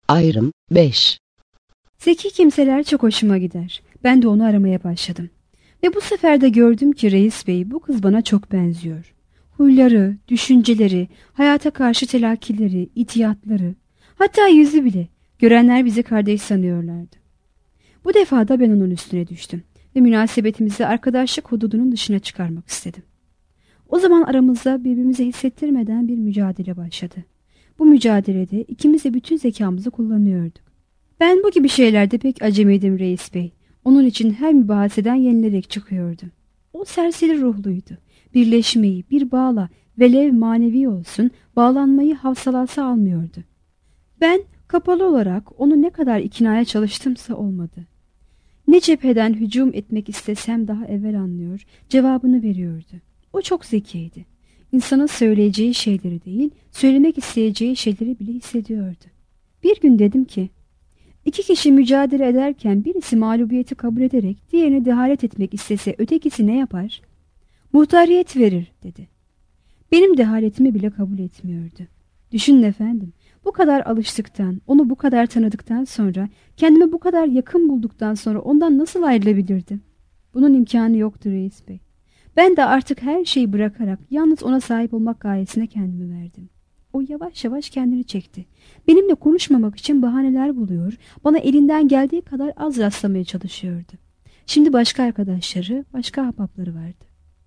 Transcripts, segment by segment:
Ayrım 5. Zeki kimseler çok hoşuma gider. Ben de onu aramaya başladım. Ve bu sefer de gördüm ki reis bey, bu kız bana çok benziyor. Huyları, düşünceleri, hayata karşı telakkileri, itiyatları, hatta yüzü bile. Görenler bizi kardeş sanıyorlardı. Bu defa da ben onun üstüne düştüm ve münasebetimizi arkadaşlık hududunun dışına çıkarmak istedim. O zaman aramızda birbirimize hissettirmeden bir mücadele başladı. Bu mücadelede ikimiz de bütün zekamızı kullanıyorduk. Ben bu gibi şeylerde pek acemiydim reis bey. Onun için her mübahiseden yenilerek çıkıyordum. O serseri ruhluydu. Birleşmeyi, bir bağla, velev manevi olsun, bağlanmayı havsalası almıyordu. Ben kapalı olarak onu ne kadar iknaya çalıştımsa olmadı. Ne cepheden hücum etmek istesem daha evvel anlıyor, cevabını veriyordu. O çok zekiydi. İnsanın söyleyeceği şeyleri değil, söylemek isteyeceği şeyleri bile hissediyordu. Bir gün dedim ki, İki kişi mücadele ederken birisi mağlubiyeti kabul ederek diğerine dehalet etmek istese ötekisi ne yapar? Muhtariyet verir dedi. Benim dehaletimi bile kabul etmiyordu. Düşünün efendim, bu kadar alıştıktan, onu bu kadar tanıdıktan sonra, kendimi bu kadar yakın bulduktan sonra ondan nasıl ayrılabilirdim? Bunun imkanı yoktu reis bey. Ben de artık her şeyi bırakarak yalnız ona sahip olmak gayesine kendimi verdim. O yavaş yavaş kendini çekti. Benimle konuşmamak için bahaneler buluyor, bana elinden geldiği kadar az rastlamaya çalışıyordu. Şimdi başka arkadaşları, başka ahbapları vardı.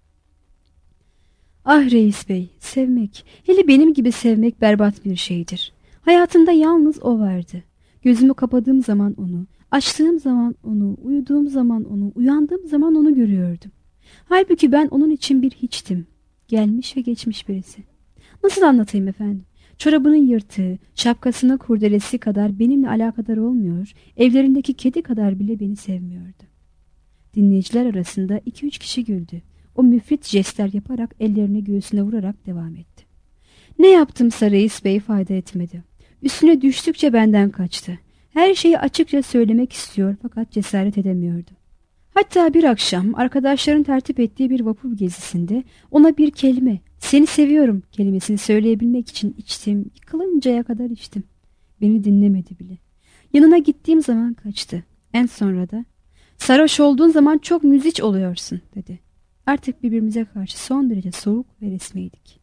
Ah reis bey, sevmek, hele benim gibi sevmek berbat bir şeydir. Hayatımda yalnız o vardı. Gözümü kapadığım zaman onu, açtığım zaman onu, uyuduğum zaman onu, uyandığım zaman onu görüyordum. Halbuki ben onun için bir hiçtim. Gelmiş ve geçmiş birisi. Nasıl anlatayım efendim? Çorabının yırtığı, şapkasının kurdelesi kadar benimle alakadar olmuyor, evlerindeki kedi kadar bile beni sevmiyordu. Dinleyiciler arasında 2-3 kişi güldü. O müfrit jestler yaparak ellerini göğsüne vurarak devam etti. Ne yaptımsa reis bey fayda etmedi. Üstüne düştükçe benden kaçtı. Her şeyi açıkça söylemek istiyor fakat cesaret edemiyordu. Hatta bir akşam arkadaşların tertip ettiği bir vapur gezisinde ona bir kelime, seni seviyorum kelimesini söyleyebilmek için içtim, yıkılıncaya kadar içtim. Beni dinlemedi bile. Yanına gittiğim zaman kaçtı. En sonra da sarhoş olduğun zaman çok müziç oluyorsun dedi. Artık birbirimize karşı son derece soğuk ve resmiydik.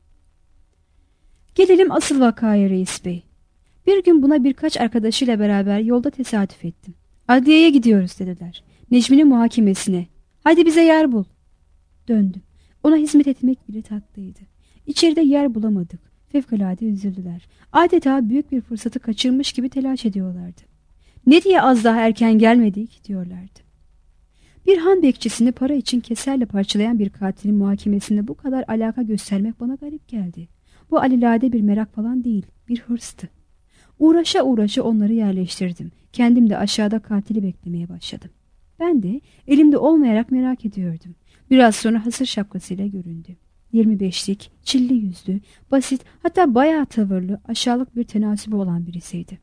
Gelelim asıl vakaya reis bey. Bir gün buna birkaç arkadaşıyla beraber yolda tesadüf ettim. Adliyeye gidiyoruz dediler. Necmi'nin muhakemesine. Hadi bize yer bul. Döndüm. Ona hizmet etmek bile tatlıydı. İçeride yer bulamadık. Fevkalade üzüldüler. Adeta büyük bir fırsatı kaçırmış gibi telaş ediyorlardı. Ne diye az daha erken gelmedik diyorlardı. Bir han bekçisini para için keserle parçalayan bir katilin muhakemesinde bu kadar alaka göstermek bana garip geldi. Bu alelade bir merak falan değil, bir hırstı. Uğraşa uğraşa onları yerleştirdim. Kendim de aşağıda katili beklemeye başladım. Ben de elimde olmayarak merak ediyordum. Biraz sonra hasır şapkasıyla göründü. 25'lik, çilli yüzlü, basit, hatta bayağı tavırlı, aşağılık bir tenasübü olan birisiydi.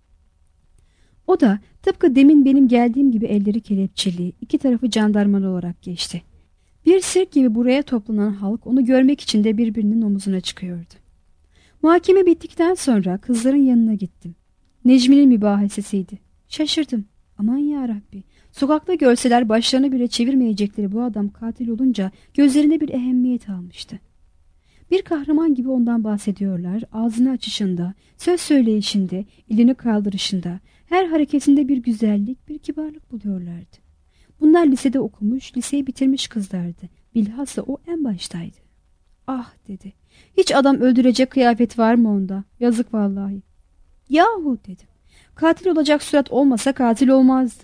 O da tıpkı demin benim geldiğim gibi elleri kelepçeli, iki tarafı jandarmalı olarak geçti. Bir sirk gibi buraya toplanan halk onu görmek için de birbirinin omuzuna çıkıyordu. Muhakeme bittikten sonra kızların yanına gittim. Necmi'nin mübahisesiydi. Şaşırdım. Aman yarabbi. Sokakta görseler başlarını bile çevirmeyecekleri bu adam katil olunca gözlerine bir ehemmiyet almıştı. Bir kahraman gibi ondan bahsediyorlar, ağzını açışında, söz söyleyişinde, elini kaldırışında, her hareketinde bir güzellik, bir kibarlık buluyorlardı. Bunlar lisede okumuş, liseyi bitirmiş kızlardı. Bilhassa o en baştaydı. Ah dedi, hiç adam öldürecek kıyafet var mı onda? Yazık vallahi. Yahu dedim, katil olacak surat olmasa katil olmazdı.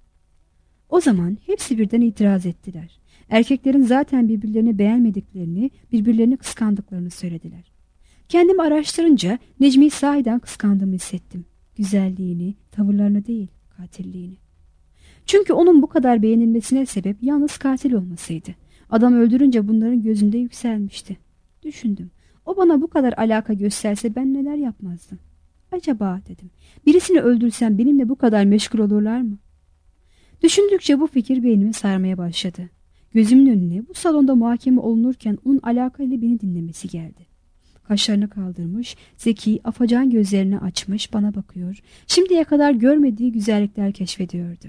O zaman hepsi birden itiraz ettiler. Erkeklerin zaten birbirlerini beğenmediklerini, birbirlerini kıskandıklarını söylediler. Kendimi araştırınca Necmi'yi sahiden kıskandığımı hissettim. Güzelliğini, tavırlarını değil, katilliğini. Çünkü onun bu kadar beğenilmesine sebep yalnız katil olmasıydı. Adam öldürünce bunların gözünde yükselmişti. Düşündüm, o bana bu kadar alaka gösterse ben neler yapmazdım? Acaba dedim, birisini öldürsem benimle bu kadar meşgul olurlar mı? Düşündükçe bu fikir beynimi sarmaya başladı. Gözümün önüne bu salonda muhakeme olunurken onun alakayla beni dinlemesi geldi. Kaşlarını kaldırmış, zeki, afacan gözlerini açmış bana bakıyor. Şimdiye kadar görmediği güzellikler keşfediyordu.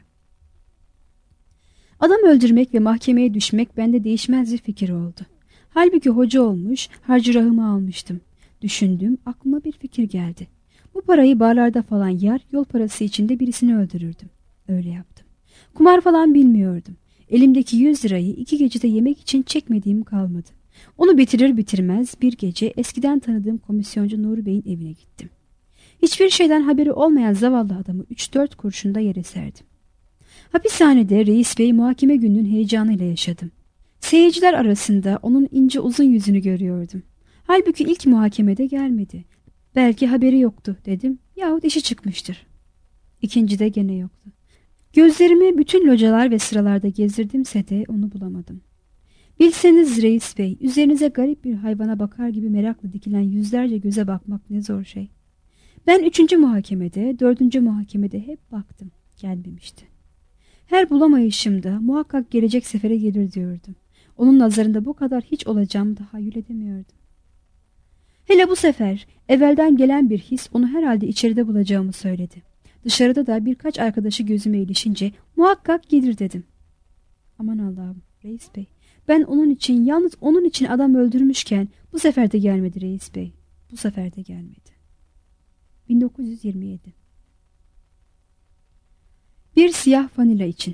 Adam öldürmek ve mahkemeye düşmek bende değişmez bir fikir oldu. Halbuki hoca olmuş, harcırahımı almıştım. Düşündüm, aklıma bir fikir geldi. Bu parayı barlarda falan yer, yol parası içinde birisini öldürürdüm. Öyle yaptım. Kumar falan bilmiyordum. Elimdeki 100 lirayı 2 gecede yemek için çekmediğim kalmadı. Onu bitirir bitirmez bir gece eskiden tanıdığım komisyoncu Nuri Bey'in evine gittim. Hiçbir şeyden haberi olmayan zavallı adamı 3-4 kurşunda yere serdim. Hapishanede Reis Bey muhakeme gününün heyecanıyla yaşadım. Seyirciler arasında onun ince uzun yüzünü görüyordum. Halbuki ilk muhakemede gelmedi. Belki haberi yoktu dedim yahut işi çıkmıştır. İkincide gene yoktu. Gözlerimi bütün localar ve sıralarda gezdirdimse de onu bulamadım. Bilseniz Reis Bey, üzerinize garip bir hayvana bakar gibi merakla dikilen yüzlerce göze bakmak ne zor şey. Ben 3. muhakemede, 4. muhakemede hep baktım. Gelmemişti. Her bulamayışımda muhakkak gelecek sefere gelir diyordum. Onun nazarında bu kadar hiç olacağımı tahayyül edemiyordum. Hele bu sefer evvelden gelen bir his onu herhalde içeride bulacağımı söyledi. Dışarıda da birkaç arkadaşı gözüme ilişince muhakkak gelir dedim. Aman Allah'ım Reis Bey, ben onun için, yalnız onun için adam öldürmüşken bu sefer de gelmedi Reis Bey. Bu sefer de gelmedi. 1927 Bir siyah fanila için.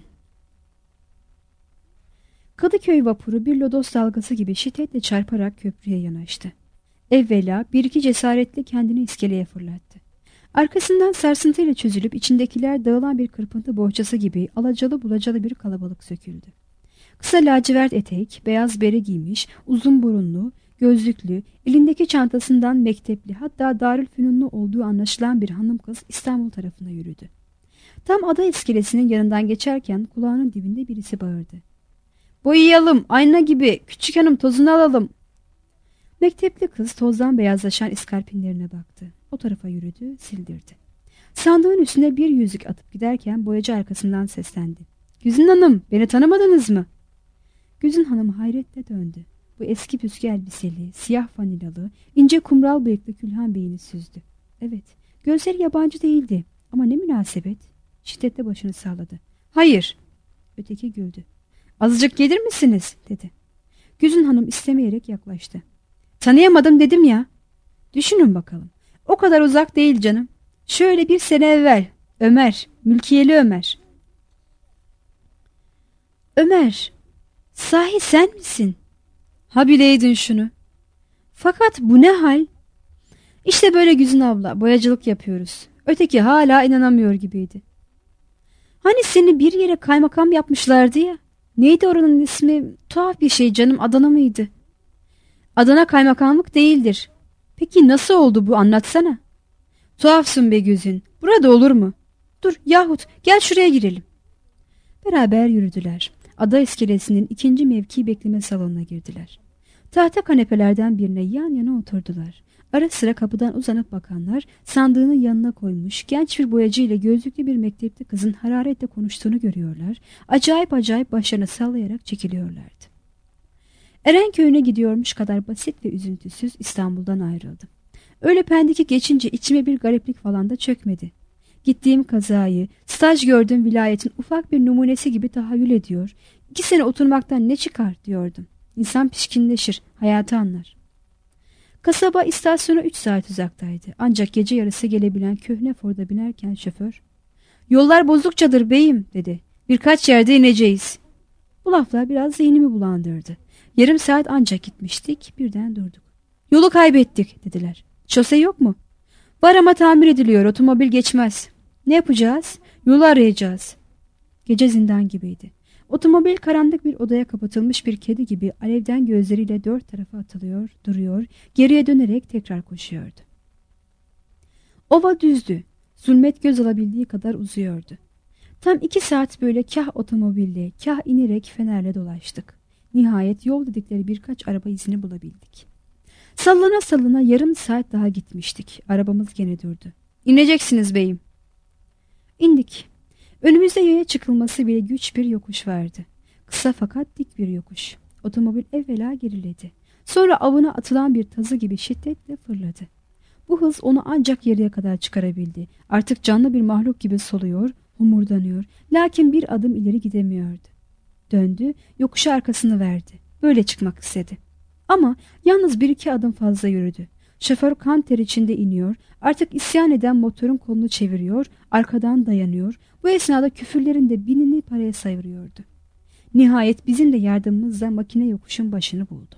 Kadıköy vapuru bir lodos dalgası gibi şiddetle çarparak köprüye yanaştı. Evvela bir iki cesaretle kendini iskeleye fırlattı. Arkasından sarsıntıyla çözülüp içindekiler dağılan bir kırpıntı bohçası gibi alacalı bulacalı bir kalabalık söküldü. Kısa lacivert etek, beyaz bere giymiş, uzun burunlu, gözlüklü, elindeki çantasından mektepli hatta Darülfünunlu olduğu anlaşılan bir hanım kız İstanbul tarafına yürüdü. Tam ada iskelesinin yanından geçerken kulağının dibinde birisi bağırdı. "Boyayalım, ayna gibi, küçük hanım tozunu alalım." Mektepli kız tozdan beyazlaşan iskarpinlerine baktı. O tarafa yürüdü, sildirdi. Sandığın üstüne bir yüzük atıp giderken boyacı arkasından seslendi. "Güzin Hanım, beni tanımadınız mı?" Güzin Hanım hayretle döndü. Bu eski püskü elbiseli, siyah fanilalı, ince kumral bıyıklı Külhan Bey'ini süzdü. Evet, gözleri yabancı değildi ama ne münasebet. Şiddetle başını salladı. "Hayır." Öteki güldü. "Azıcık gelir misiniz?" dedi. Güzin Hanım istemeyerek yaklaştı. "Tanıyamadım dedim ya." "Düşünün bakalım. O kadar uzak değil canım. Şöyle 1 sene evvel. Ömer, Mülkiyeli Ömer." "Ömer, sahi sen misin?" "Ha bileydin şunu." "Fakat bu ne hal?" "İşte böyle Güzin abla, boyacılık yapıyoruz." Öteki hala inanamıyor gibiydi. "Hani seni bir yere kaymakam yapmışlardı ya. Neydi oranın ismi? Tuhaf bir şey canım, Adana mıydı?" "Adana kaymakamlık değildir." "Peki nasıl oldu bu, anlatsana." "Tuhafsın be Güzin. Burada olur mu?" "Dur yahut gel şuraya girelim." Beraber yürüdüler. Ada iskelesinin 2. mevki bekleme salonuna girdiler. Tahta kanepelerden birine yan yana oturdular. Ara sıra kapıdan uzanıp bakanlar sandığını yanına koymuş genç bir boyacı ile gözlüklü bir mektepli kızın hararetle konuştuğunu görüyorlar. Acayip acayip başlarını sallayarak çekiliyorlardı. Erenköy'üne gidiyormuş kadar basit ve üzüntüsüz İstanbul'dan ayrıldım. Öyle Pendik'i geçince içime bir gariplik falan da çökmedi. Gittiğim kazayı, staj gördüğüm vilayetin ufak bir numunesi gibi tahayyül ediyor. 2 sene oturmaktan ne çıkar diyordum. İnsan pişkinleşir, hayatı anlar. Kasaba istasyona 3 saat uzaktaydı. Ancak gece yarısı gelebilen köhne Ford'a binerken şoför, "Yollar bozukçadır beyim," dedi. "Birkaç yerde ineceğiz." Bu laflar biraz zihnimi bulandırdı. Yarım saat ancak gitmiştik, birden durduk. "Yolu kaybettik," dediler. "Şose yok mu?" "Var ama tamir ediliyor, otomobil geçmez." "Ne yapacağız?" "Yolu arayacağız." Gece zindan gibiydi. Otomobil karanlık bir odaya kapatılmış bir kedi gibi alevden gözleriyle 4 tarafa atılıyor, duruyor, geriye dönerek tekrar koşuyordu. Ova düzdü. Zulmet göz alabildiği kadar uzuyordu. Tam 2 saat böyle kah otomobille, kah inerek fenerle dolaştık. Nihayet yol dedikleri birkaç araba izini bulabildik. Sallana sallana yarım saat daha gitmiştik. Arabamız gene durdu. "İneceksiniz beyim." İndik. Önümüzde yaya çıkılması bile güç bir yokuş vardı. Kısa fakat dik bir yokuş. Otomobil evvela geriledi. Sonra avına atılan bir tazı gibi şiddetle fırladı. Bu hız onu ancak yarıya kadar çıkarabildi. Artık canlı bir mahluk gibi soluyor, homurdanıyor. Lakin bir adım ileri gidemiyordu. Döndü, yokuşa arkasını verdi. Böyle çıkmak istedi. Ama yalnız bir iki adım fazla yürüdü. Şoför kan ter içinde iniyor, artık isyan eden motorun kolunu çeviriyor, arkadan dayanıyor. Bu esnada küfürlerin de binini paraya sayırıyordu. Nihayet bizim de yardımımızla makine yokuşun başını buldu.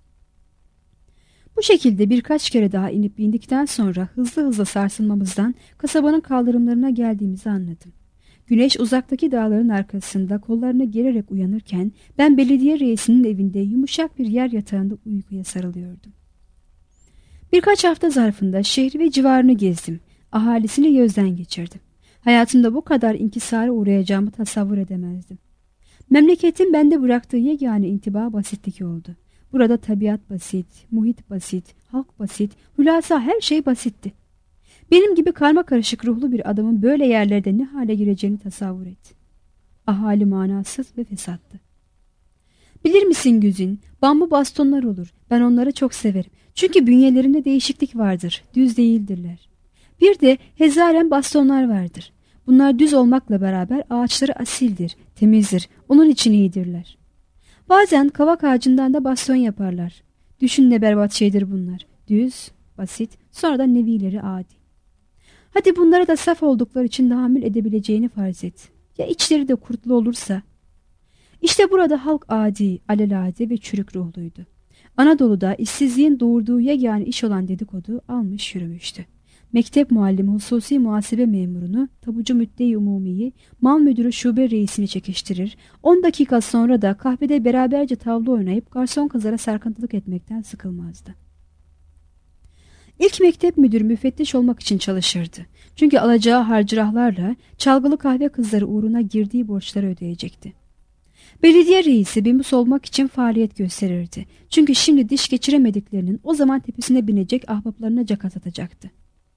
Bu şekilde birkaç kere daha inip bindikten sonra hızlı hızlı sarsılmamızdan kasabanın kaldırımlarına geldiğimizi anladım. Güneş uzaktaki dağların arkasında kollarını gererek uyanırken ben belediye reisinin evinde yumuşak bir yer yatağında uykuya sarılıyordum. Birkaç hafta zarfında şehri ve civarını gezdim. Ahalisini gözden geçirdim. Hayatımda bu kadar inkisara uğrayacağımı tasavvur edemezdim. Memleketin bende bıraktığı yegane intiba basitlik oldu. Burada tabiat basit, muhit basit, halk basit, hülasa her şey basitti. Benim gibi karmakarışık ruhlu bir adamın böyle yerlerde ne hale gireceğini tasavvur et. Ahali manasız ve fesattı. Bilir misin Güzin, bambu bastonlar olur. Ben onları çok severim. Çünkü bünyelerinde değişiklik vardır, düz değildirler. Bir de hezaren bastonlar vardır. Bunlar düz olmakla beraber ağaçları asildir, temizdir, onun için iyidirler. Bazen kavak ağacından da baston yaparlar. Düşün ne berbat şeydir bunlar. Düz, basit, sonra da nevileri adi. Hadi bunlara da saf oldukları için tahammül edebileceğini farz et. Ya içleri de kurtlu olursa? İşte burada halk adi, alelade ve çürük ruhluydu. Anadolu'da işsizliğin doğurduğu yegane iş olan dedikodu almış yürümüştü. Mektep muallimi hususi muhasebe memurunu, tabucu müdde-i umumiyi, mal müdürü şube reisini çekiştirir, 10 dakika sonra da kahvede beraberce tavla oynayıp garson kızlara sarkıntılık etmekten sıkılmazdı. İlk mektep müdürü müfettiş olmak için çalışırdı. Çünkü alacağı harcırahlarla çalgılı kahve kızları uğruna girdiği borçları ödeyecekti. Belediye reisi bimus olmak için faaliyet gösterirdi. Çünkü şimdi diş geçiremediklerinin o zaman tepesine binecek ahbaplarına caka atacaktı.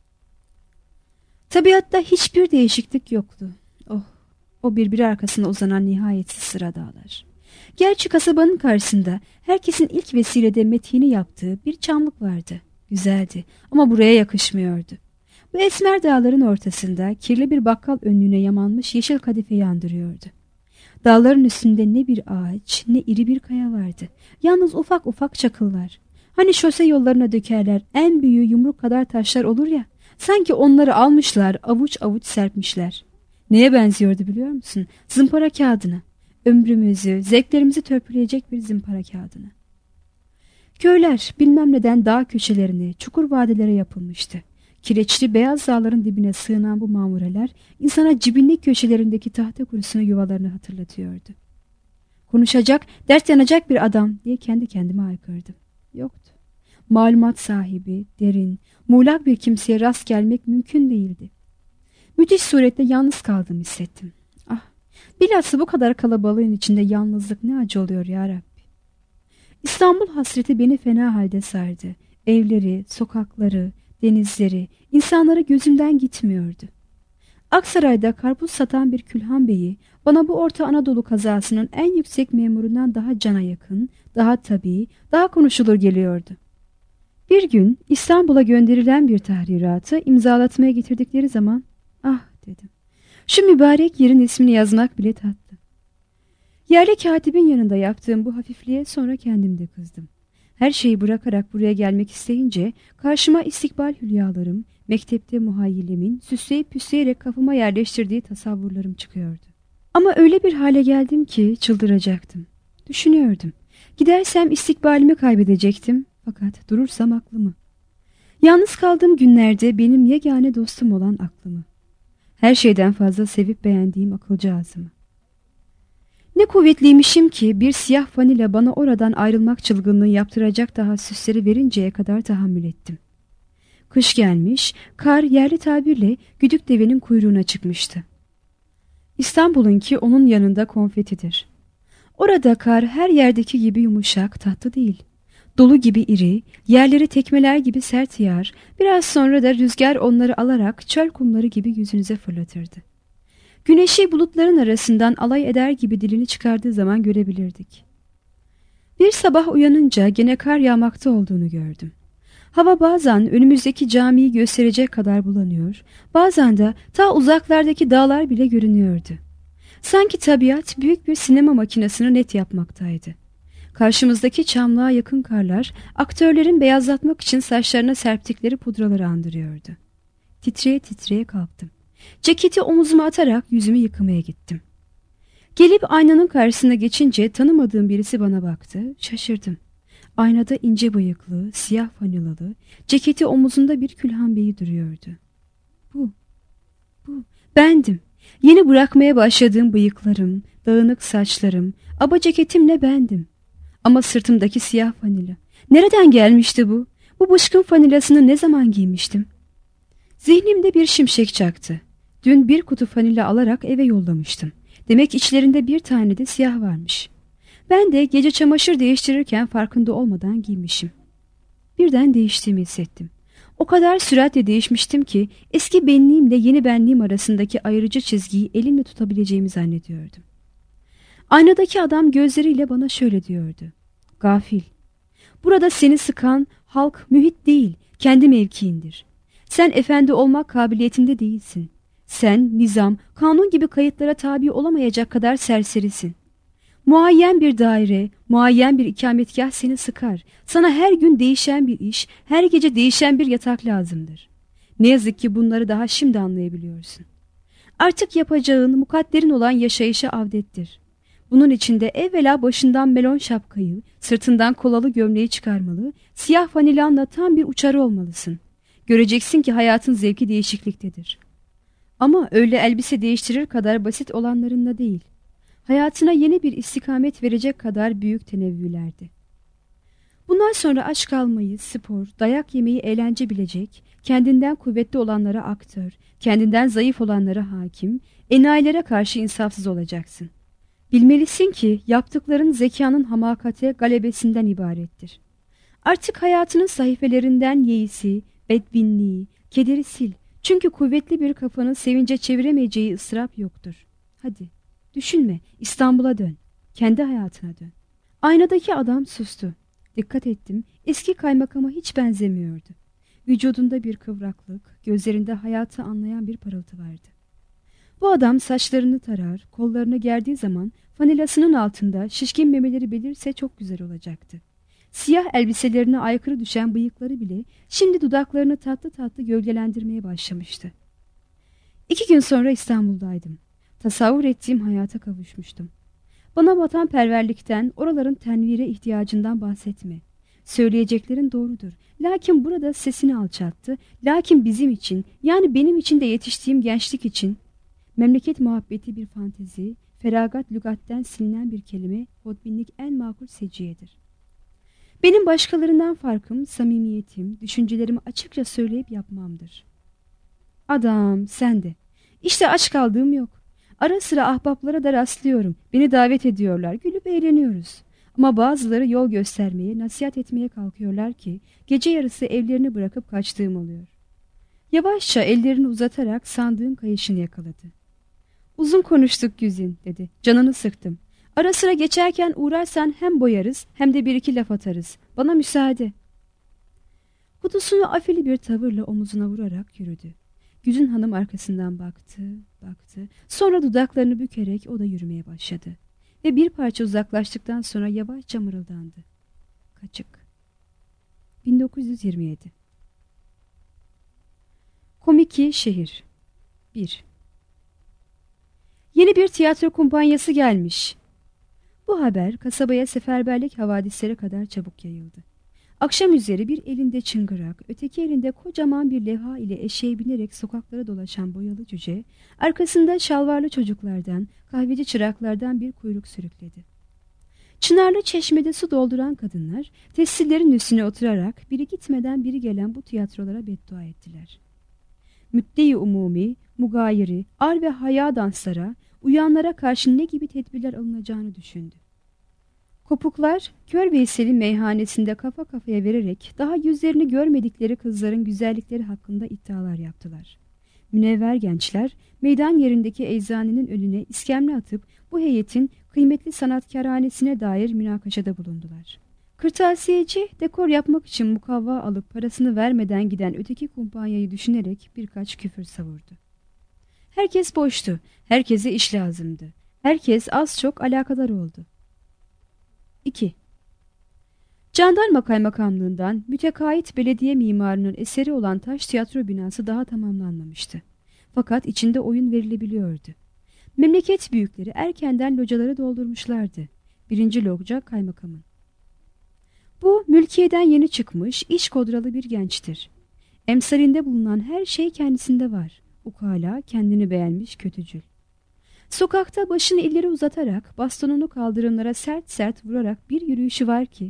Tabiatta hiçbir değişiklik yoktu. Oh, o birbiri arkasına uzanan nihayetsiz sıra dağlar. Gerçi kasabanın karşısında herkesin ilk vesilede methini yaptığı bir çamlık vardı. Güzeldi ama buraya yakışmıyordu. Bu esmer dağların ortasında kirli bir bakkal önlüğüne yamanmış yeşil kadifeyi andırıyordu. Dağların üstünde ne bir ağaç ne iri bir kaya vardı. Yalnız ufak ufak çakıllar. Hani şose yollarına dökerler, en büyüğü yumruk kadar taşlar olur ya. Sanki onları almışlar, avuç avuç serpmişler. Neye benziyordu biliyor musun? Zımpara kağıdına. Ömrümüzü, zevklerimizi törpüleyecek bir zımpara kağıdına. Köyler bilmem neden dağ köşelerine, çukur vadelere yapılmıştı. Kireçli beyaz dağların dibine sığınan bu mamureler insana cibinlik köşelerindeki tahta kurusunun yuvalarını hatırlatıyordu. Konuşacak, dert yanacak bir adam diye kendi kendime haykırdım. Yoktu. Malumat sahibi, derin, muğlak bir kimseye rast gelmek mümkün değildi. Müthiş surette yalnız kaldığımı hissettim. Ah, bilhassa bu kadar kalabalığın içinde yalnızlık ne acı oluyor ya Rabbi. İstanbul hasreti beni fena halde sardı. Evleri, sokakları, denizleri, insanları gözümden gitmiyordu. Aksaray'da karpuz satan bir külhan beyi bana bu Orta Anadolu kazasının en yüksek memurundan daha cana yakın, daha tabii, daha konuşulur geliyordu. Bir gün İstanbul'a gönderilen bir tahriratı imzalatmaya getirdikleri zaman ah dedim. Şu mübarek yerin ismini yazmak bile tatlı. Yerli katibin yanında yaptığım bu hafifliğe sonra kendim de kızdım. Her şeyi bırakarak buraya gelmek isteyince karşıma istikbal hülyalarım, mektepte muhayyilimin süsleyip püsleyerek kafama yerleştirdiği tasavvurlarım çıkıyordu. Ama öyle bir hale geldim ki çıldıracaktım. Düşünüyordum. Gidersem istikbalimi kaybedecektim fakat durursam aklımı. Yalnız kaldığım günlerde benim yegane dostum olan aklımı. Her şeyden fazla sevip beğendiğim akılcağızımı. Ne kuvvetliymişim ki bir siyah fanile bana oradan ayrılmak çılgınlığı yaptıracak daha süsleri verinceye kadar tahammül ettim. Kış gelmiş, kar yerli tabirle güdük devenin kuyruğuna çıkmıştı. İstanbul'unki onun yanında konfetidir. Orada kar her yerdeki gibi yumuşak, tatlı değil. Dolu gibi iri, yerleri tekmeler gibi sert yağar, biraz sonra da rüzgar onları alarak çöl kumları gibi yüzünüze fırlatırdı. Güneşi bulutların arasından alay eder gibi dilini çıkardığı zaman görebilirdik. Bir sabah uyanınca gene kar yağmakta olduğunu gördüm. Hava bazen önümüzdeki camiyi gösterecek kadar bulanıyor, bazen de ta uzaklardaki dağlar bile görünüyordu. Sanki tabiat büyük bir sinema makinesini net yapmaktaydı. Karşımızdaki çamlığa yakın karlar, aktörlerin beyazlatmak için saçlarına serptikleri pudraları andırıyordu. Titreye titreye kalktım. Ceketi omuzuma atarak yüzümü yıkamaya gittim. Gelip aynanın karşısına geçince tanımadığım birisi bana baktı, şaşırdım. Aynada ince bıyıklı, siyah fanilalı, ceketi omuzunda bir külhan beyi duruyordu. Bu bendim. Yeni bırakmaya başladığım bıyıklarım, dağınık saçlarım, aba ceketimle bendim. Ama sırtımdaki siyah fanila. Nereden gelmişti bu? Bu bıçkın fanilasını ne zaman giymiştim? Zihnimde bir şimşek çaktı. Dün bir kutu fanila alarak eve yollamıştım. Demek içlerinde bir tane de siyah varmış. Ben de gece çamaşır değiştirirken farkında olmadan giymişim. Birden değiştiğimi hissettim. O kadar süratle değişmiştim ki eski benliğimle yeni benliğim arasındaki ayrıcı çizgiyi elimle tutabileceğimi zannediyordum. Aynadaki adam gözleriyle bana şöyle diyordu. Gafil, burada seni sıkan halk mühit değil, kendi mevkiindir. Sen efendi olmak kabiliyetinde değilsin. Sen nizam, kanun gibi kayıtlara tabi olamayacak kadar serserisin. Muayyen bir daire, muayyen bir ikametgah seni sıkar. Sana her gün değişen bir iş, her gece değişen bir yatak lazımdır. Ne yazık ki bunları daha şimdi anlayabiliyorsun. Artık yapacağın mukadderin olan yaşayışa avdettir. Bunun içinde evvela başından melon şapkayı, sırtından kolalı gömleği çıkarmalı, siyah fanilanla tam bir uçarı olmalısın. Göreceksin ki hayatın zevki değişikliktedir. Ama öyle elbise değiştirir kadar basit olanlarınla değil. Hayatına yeni bir istikamet verecek kadar büyük tenevvülerdi. Bundan sonra aç kalmayı, spor, dayak yemeyi eğlence bilecek, kendinden kuvvetli olanlara aktör, kendinden zayıf olanlara hakim, enayilere karşı insafsız olacaksın. Bilmelisin ki yaptıkların zekanın hamakate galebesinden ibarettir. Artık hayatının sayfelerinden yeisi, bedbinliği, kederi sil. Çünkü kuvvetli bir kafanın sevince çeviremeyeceği ıstırap yoktur. Hadi, düşünme, İstanbul'a dön. Kendi hayatına dön. Aynadaki adam sustu. Dikkat ettim, eski kaymakama hiç benzemiyordu. Vücudunda bir kıvraklık, gözlerinde hayatı anlayan bir parıltı vardı. Bu adam saçlarını tarar, kollarını gerdiği zaman fanilasının altında şişkin memeleri belirse çok güzel olacaktı. Siyah elbiselerine aykırı düşen bıyıkları bile şimdi dudaklarını tatlı tatlı gölgelendirmeye başlamıştı. 2 gün sonra İstanbul'daydım. Tasavvur ettiğim hayata kavuşmuştum. Bana vatanperverlikten, oraların tenvire ihtiyacından bahsetme. Söyleyeceklerin doğrudur. Lakin burada sesini alçalttı. Lakin bizim için, yani benim için de yetiştiğim gençlik için memleket muhabbeti bir fantezi, feragat lügatten silinen bir kelime, hodbinlik en makul seciyedir. Benim başkalarından farkım, samimiyetim, düşüncelerimi açıkça söyleyip yapmamdır. Adam, sen de. İşte aç kaldığım yok. Ara sıra ahbaplara da rastlıyorum. Beni davet ediyorlar, gülüp eğleniyoruz. Ama bazıları yol göstermeye, nasihat etmeye kalkıyorlar ki gece yarısı evlerini bırakıp kaçtığım oluyor. Yavaşça ellerini uzatarak sandığım kayışını yakaladı. Uzun konuştuk Güzin dedi. Canını sıktım. Ara sıra geçerken uğrarsan hem boyarız hem de bir iki laf atarız. Bana müsaade. Kutusunu afili bir tavırla omuzuna vurarak yürüdü. Güzin Hanım arkasından baktı. Sonra dudaklarını bükerek o da yürümeye başladı. Ve bir parça uzaklaştıktan sonra yavaşça mırıldandı. Kaçık. 1927. Komiki Şehir 1. Yeni bir tiyatro kumpanyası gelmiş. Bu haber kasabaya seferberlik havadisleri kadar çabuk yayıldı. Akşam üzeri bir elinde çıngırak, öteki elinde kocaman bir levha ile eşeğe binerek sokaklara dolaşan boyalı cüce, arkasında şalvarlı çocuklardan, kahveci çıraklardan bir kuyruk sürükledi. Çınarlı çeşmede su dolduran kadınlar, tesislerin üstüne oturarak biri gitmeden biri gelen bu tiyatrolara beddua ettiler. Müdde-i umumi, mugayiri, ar ve haya danslara, uyanlara karşı ne gibi tedbirler alınacağını düşündü. Kopuklar, Kör Veysel'in meyhanesinde kafa kafaya vererek daha yüzlerini görmedikleri kızların güzellikleri hakkında iddialar yaptılar. Münevver gençler, meydan yerindeki eczanenin önüne iskemle atıp bu heyetin kıymetli sanatkarhanesine dair münakaşada bulundular. Kırtasiyeci dekor yapmak için mukavva alıp parasını vermeden giden öteki kumpanyayı düşünerek birkaç küfür savurdu. Herkes boştu, herkese iş lazımdı. Herkes az çok alakadar oldu. 2. Jandarma Kaymakamlığından mütekait belediye mimarının eseri olan taş tiyatro binası daha tamamlanmamıştı. Fakat içinde oyun verilebiliyordu. Memleket büyükleri erkenden locaları doldurmuşlardı. Birinci loca kaymakamın. Bu mülkiyeden yeni çıkmış, iş kodralı bir gençtir. Emsalinde bulunan her şey kendisinde var. Ukala, kendini beğenmiş kötücül. Sokakta başını ileri uzatarak, bastonunu kaldırımlara sert sert vurarak bir yürüyüşü var ki,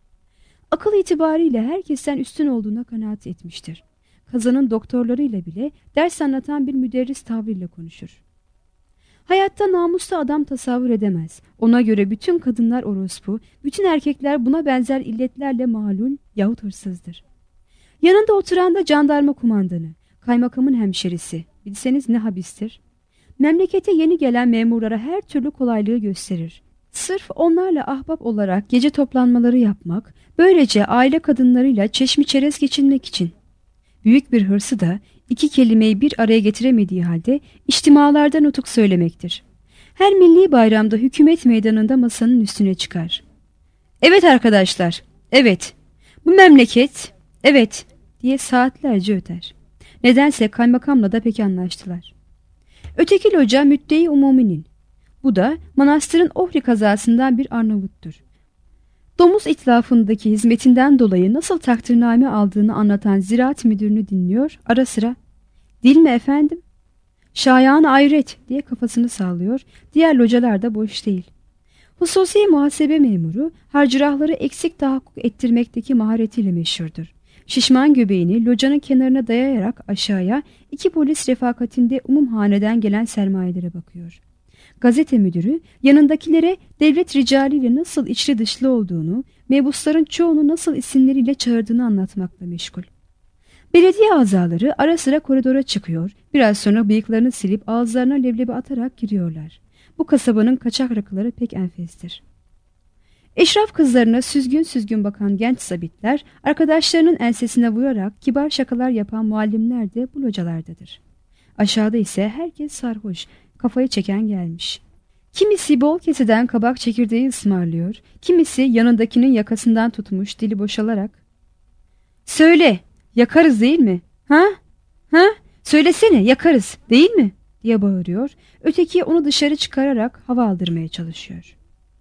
akıl itibariyle herkesten üstün olduğuna kanaat etmiştir. Kazanın doktorlarıyla bile ders anlatan bir müderris tavrıyla konuşur. Hayatta namuslu adam tasavvur edemez. Ona göre bütün kadınlar orospu, bütün erkekler buna benzer illetlerle malul yahut hırsızdır. Yanında oturan da jandarma kumandanı, kaymakamın hemşerisi. Bilseniz ne habistir. Memlekete yeni gelen memurlara her türlü kolaylığı gösterir. Sırf onlarla ahbap olarak gece toplanmaları yapmak, böylece aile kadınlarıyla çeşmi-çerez geçinmek için. Büyük bir hırsı da iki kelimeyi bir araya getiremediği halde içtimalarda nutuk söylemektir. Her milli bayramda hükümet meydanında masanın üstüne çıkar. Evet arkadaşlar, evet. Bu memleket, evet diye saatlerce öter. Nedense kaymakamla da pek anlaştılar. Öteki loca müddei umuminin. Bu da manastırın Ohri kazasından bir Arnavuttur. Domuz itlafındaki hizmetinden dolayı nasıl takdirname aldığını anlatan ziraat müdürünü dinliyor, ara sıra "Değil mi efendim? Şayan ayret" diye kafasını sallıyor, diğer localar da boş değil. Hususi muhasebe memuru harcırahları eksik tahakkuk ettirmekteki maharetiyle meşhurdur. Şişman göbeğini locanın kenarına dayayarak aşağıya iki polis refakatinde umumhaneden gelen sermayelere bakıyor. Gazete müdürü yanındakilere devlet ricaliyle nasıl içli dışlı olduğunu, mebusların çoğunu nasıl isimleriyle çağırdığını anlatmakla meşgul. Belediye azaları ara sıra koridora çıkıyor, biraz sonra bıyıklarını silip ağızlarına leblebi atarak giriyorlar. Bu kasabanın kaçak rakıları pek enfestir. Eşraf kızlarına süzgün süzgün bakan genç sabitler, arkadaşlarının ensesine vurarak kibar şakalar yapan muallimler de bu localardadır. Aşağıda ise herkes sarhoş, kafayı çeken gelmiş. Kimisi bol keseden kabak çekirdeği ısmarlıyor, kimisi yanındakinin yakasından tutmuş dili boşalarak "Söyle, yakarız değil mi? Ha? Ha? Söylesene, yakarız değil mi?" diye bağırıyor. Öteki onu dışarı çıkararak hava aldırmaya çalışıyor.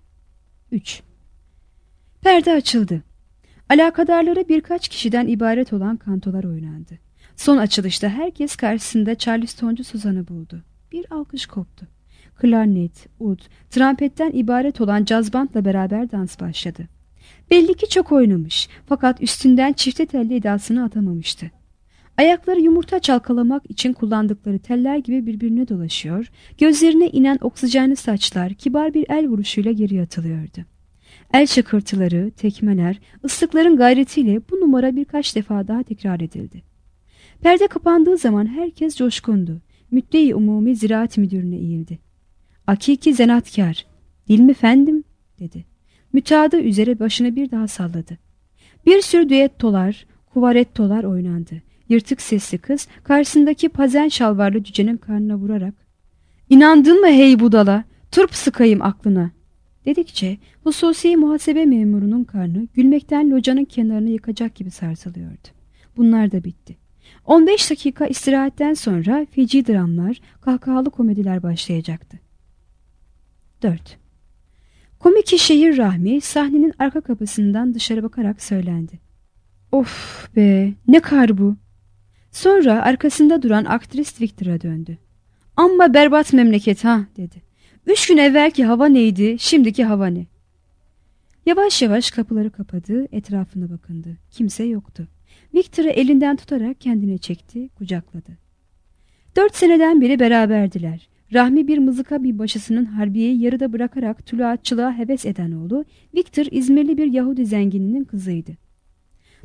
3. Perde açıldı. Alakadarları birkaç kişiden ibaret olan kantolar oynandı. Son açılışta herkes karşısında Charlestoncu Suzan'ı buldu. Bir alkış koptu. Klarnet, ud, trampetten ibaret olan cazbandla beraber dans başladı. Belli ki çok oynamış fakat üstünden çifte telli edasını atamamıştı. Ayakları yumurta çalkalamak için kullandıkları teller gibi birbirine dolaşıyor, gözlerine inen oksijenli saçlar kibar bir el vuruşuyla geri atılıyordu. El şakırtıları, tekmeler, ıslıkların gayretiyle bu numara birkaç defa daha tekrar edildi. Perde kapandığı zaman herkes coşkundu. Müddei umumi ziraat müdürüne eğildi. "Akiki zanaatkar, değil mi efendim?" dedi. Müteada üzere başını bir daha salladı. Bir sürü düettolar, kuvarettolar oynandı. Yırtık sesli kız karşısındaki pazen şalvarlı cücenin karnına vurarak "İnandın mı hey budala, turp sıkayım aklına" dedikçe hususi muhasebe memurunun karnı gülmekten locanın kenarını yıkacak gibi sarsılıyordu. Bunlar da bitti. 15 dakika istirahatten sonra feci dramlar, kahkahalı komediler başlayacaktı. 4. Komiki Şehir Rahmi sahnenin arka kapısından dışarı bakarak söylendi. "Of be, ne kar bu?" Sonra arkasında duran aktris Victor'a döndü. "Amma berbat memleket ha" dedi. 3 gün evvelki hava neydi, şimdiki hava ne?" Yavaş yavaş kapıları kapadı, etrafına bakındı. Kimse yoktu. Victor'ı elinden tutarak kendine çekti, kucakladı. 4 seneden beri beraberdiler. Rahmi bir mızıka binbaşısının harbiyeyi yarıda bırakarak tuluatçılığa heves eden oğlu, Victor İzmirli bir Yahudi zengininin kızıydı.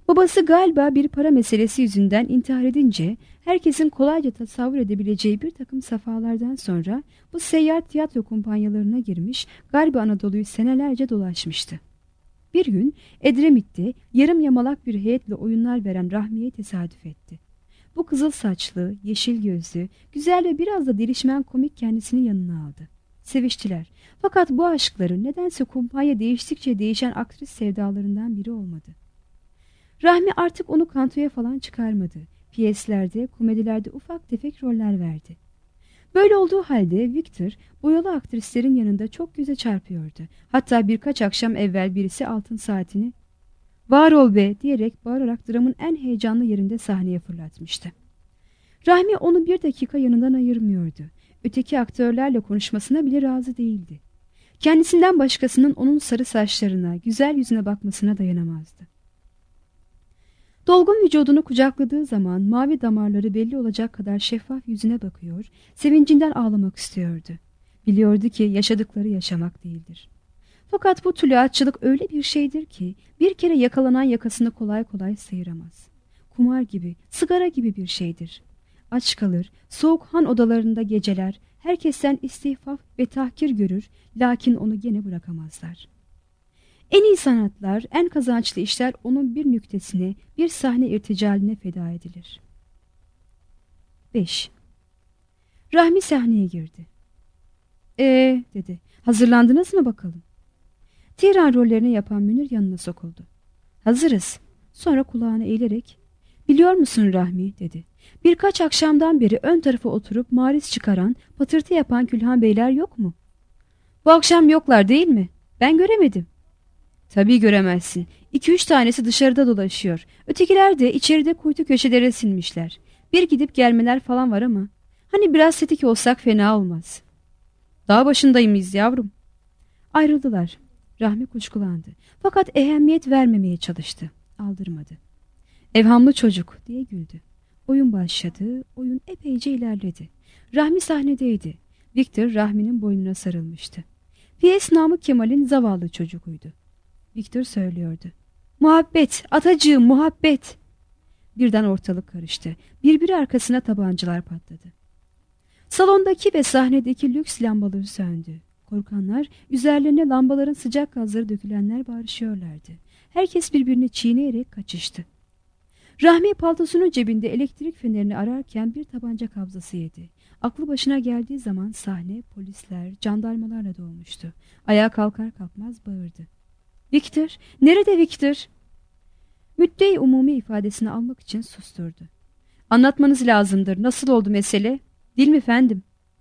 Babası galiba bir para meselesi yüzünden intihar edince herkesin kolayca tasavvur edebileceği bir takım safalardan sonra bu seyyar tiyatro kumpanyalarına girmiş, Garbi Anadolu'yu senelerce dolaşmıştı. Bir gün Edremit'te yarım yamalak bir heyetle oyunlar veren Rahmi'ye tesadüf etti. Bu kızıl saçlı, yeşil gözlü, güzel ve biraz da delişmen komik kendisini yanına aldı. Seviştiler. Fakat bu aşkları nedense kumpanya değiştikçe değişen aktris sevdalarından biri olmadı. Rahmi artık onu kantoya falan çıkarmadı. Piyeslerde, komedilerde ufak tefek roller verdi. Böyle olduğu halde Victor boyalı aktrislerin yanında çok göze çarpıyordu. Hatta birkaç akşam evvel birisi altın saatini "Var ol be!" diyerek bağırarak dramın en heyecanlı yerinde sahneye fırlatmıştı. Rahmi onu bir dakika yanından ayırmıyordu. Öteki aktörlerle konuşmasına bile razı değildi. Kendisinden başkasının onun sarı saçlarına, güzel yüzüne bakmasına dayanamazdı. Dolgun vücudunu kucakladığı zaman mavi damarları belli olacak kadar şeffaf yüzüne bakıyor, sevincinden ağlamak istiyordu. Biliyordu ki yaşadıkları yaşamak değildir. Fakat bu tuluatçılık öyle bir şeydir ki bir kere yakalanan yakasını kolay kolay sıyıramaz. Kumar gibi, sigara gibi bir şeydir. Aç kalır, soğuk han odalarında geceler, herkesten istihfaf ve tahkir görür, lakin onu gene bırakamazlar. En iyi sanatlar, en kazançlı işler onun bir nüktesine, bir sahne irticaline feda edilir. 5. Rahmi sahneye girdi. Dedi. Hazırlandınız mı bakalım? Tiran rollerini yapan Münir yanına sokuldu. Hazırız. Sonra kulağına eğilerek, biliyor musun Rahmi, dedi. Birkaç akşamdan beri ön tarafa oturup maris çıkaran, patırtı yapan külhan beyler yok mu? Bu akşam yoklar değil mi? Ben göremedim. Tabii göremezsin. 2-3 tanesi dışarıda dolaşıyor. Ötekiler de içeride kuytu köşelere sinmişler. Bir gidip gelmeler falan var ama hani biraz setik olsak fena olmaz. Dağ başındayız yavrum. Ayrıldılar. Rahmi kuşkulandı. Fakat ehemmiyet vermemeye çalıştı. Aldırmadı. Evhamlı çocuk diye güldü. Oyun başladı. Oyun epeyce ilerledi. Rahmi sahnedeydi. Victor Rahmi'nin boynuna sarılmıştı. Piyes Namık Kemal'in zavallı çocuğuydu. Victor söylüyordu. Muhabbet, atacığım, muhabbet. Birden ortalık karıştı. Birbiri arkasına tabancalar patladı. Salondaki ve sahnedeki lüks lambaları söndü. Korkanlar, üzerlerine lambaların sıcak gazları dökülenler bağırışıyorlardı. Herkes birbirini çiğneyerek kaçıştı. Rahmi paltosunun cebinde elektrik fenerini ararken bir tabanca kabzası yedi. Aklı başına geldiği zaman sahne, polisler, jandarmalarla dolmuştu. Ayağa kalkar kalkmaz bağırdı. Victor, nerede Victor? Müddei umumi ifadesini almak için susturdu. Anlatmanız lazımdır. Nasıl oldu mesele? Değil mi efendim?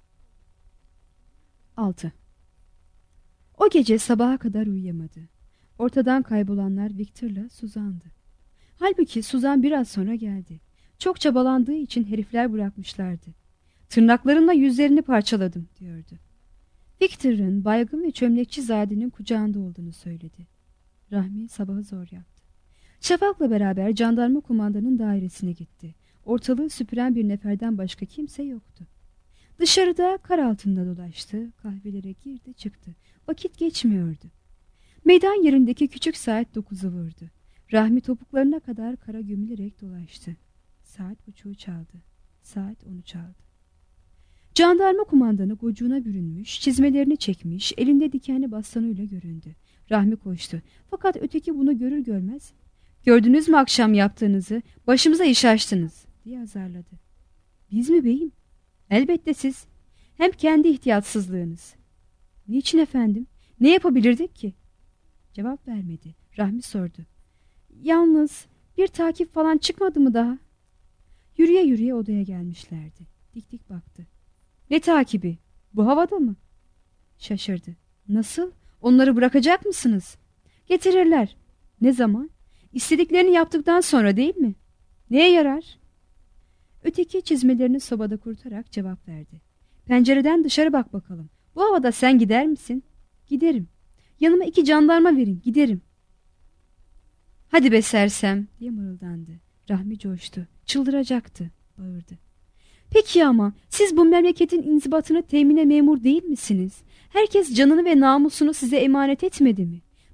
6. O gece sabaha kadar uyuyamadı. Ortadan kaybolanlar Victor'la Suzan'dı. Halbuki Suzan biraz sonra geldi. Çok çabalandığı için herifler bırakmışlardı. Tırnaklarımla yüzlerini parçaladım diyordu. Victor'ın baygın ve çömlekçi zadenin kucağında olduğunu söyledi. Rahmi sabahı zor yaptı. Şafak'la beraber jandarma kumandanın dairesine gitti. Ortalığı süpüren bir neferden başka kimse yoktu. Dışarıda kar altında dolaştı, kahvelere girdi çıktı. Vakit geçmiyordu. Meydan yerindeki küçük saat 9'u vurdu. Rahmi topuklarına kadar kara gömülerek dolaştı. Saat buçuğu çaldı. Saat 10'u çaldı. Jandarma kumandanı gocuğuna bürünmüş, çizmelerini çekmiş, elinde dikenli bastanıyla göründü. Rahmi koştu. Fakat öteki bunu görür görmez, "Gördünüz mü akşam yaptığınızı? Başımıza iş açtınız," diye azarladı. "Biz mi beyim?" "Elbette siz. Hem kendi ihtiyatsızlığınız." "Niçin efendim? Ne yapabilirdik ki?" Cevap vermedi. Rahmi sordu. "Yalnız bir takip falan çıkmadı mı daha?" Yürüye yürüye odaya gelmişlerdi. Dik dik baktı. "Ne takibi? Bu havada mı?" Şaşırdı. "Nasıl? Onları bırakacak mısınız?" "Getirirler." "Ne zaman?" "İstediklerini yaptıktan sonra değil mi?" "Neye yarar?" Öteki çizmelerini sobada kurutarak cevap verdi. "Pencereden dışarı bak bakalım. Bu havada sen gider misin?" "Giderim. Yanıma 2 jandarma verin, giderim." "Hadi be sersem," diye mırıldandı. Rahmi coştu. Çıldıracaktı. Bağırdı. "Peki ama siz bu memleketin inzibatını temine memur değil misiniz? Herkes canını ve namusunu size emanet etmedi mi?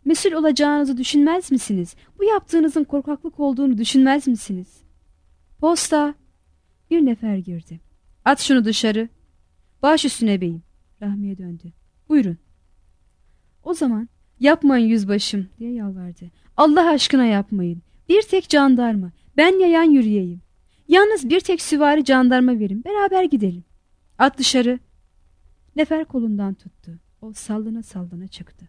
Mesul olacağınızı düşünmez misiniz? Bu yaptığınızın korkaklık olduğunu düşünmez misiniz? Posta! Bir nefer girdi. At şunu dışarı. Baş üstüne beyim. Rahmi'ye döndü. Buyurun. O zaman yapmayın yüzbaşım diye yalvardı. Allah aşkına yapmayın. Bir tek jandarma. Ben yayan yürüyeyim. Yalnız bir tek süvari jandarma verin. Beraber gidelim. At dışarı. Nefer kolundan tuttu. O sallana sallana çıktı.